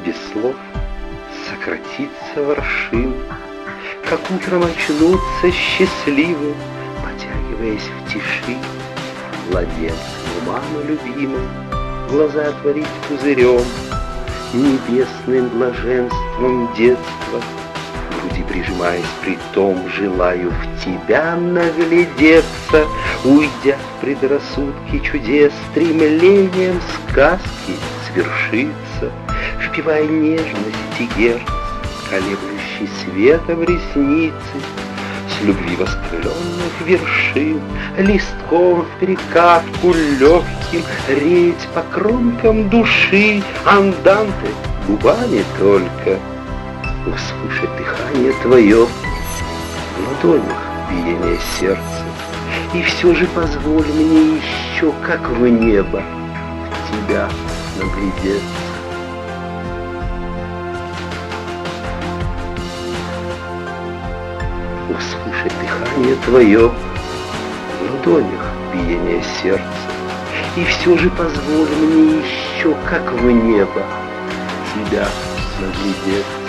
без слов сократится воршин, как утром очнуться счастливым, потягиваясь в тиши, младенцу маму любимой глаза отворить пузырем, небесным блаженством детства, к груди прижимаясь, при том желаю в тебя наглядеться, уйдя в предрассудки чудес, стремлением сказки свершиться, впивая нежности герц, колеблющий светом ресницы, с любви воспаленных вершин, листком в перекатку легким реять по кромкам души, анданте губами только, услышать дыхание твое, в ладонях биение сердца, и все же позволь мне еще, как в небо, в тебя наглядеться. Услышать дыхание твое, в ладонях биение сердца, и все же позволь мне еще, как в небо, тебя наглядеться.